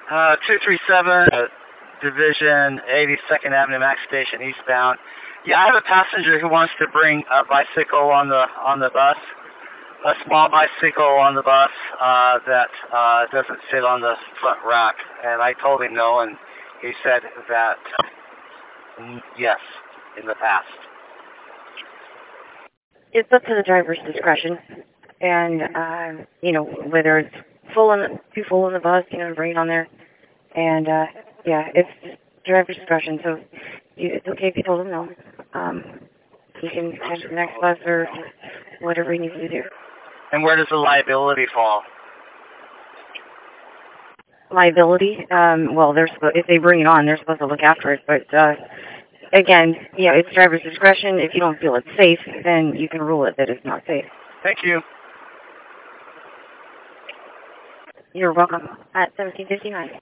237, Division 82nd Avenue, Max Station, eastbound. Yeah, I have a passenger who wants to bring a bicycle on the bus, a small bicycle on the bus that doesn't sit on the front rack. And I told him no, and he said that yes, in the past. It's up to the driver's discretion, and whether it's too full in the bus, to bring it on there, and yeah, it's driver's discretion. So it's okay if you told him no. He can catch the next bus or whatever he needs to do. And where does the liability fall? Liability? Well, if they bring it on, they're supposed to look after it. But again, yeah, it's driver's discretion. If you don't feel it's safe, then you can rule it that it's not safe. Thank you. You're welcome. At 1759.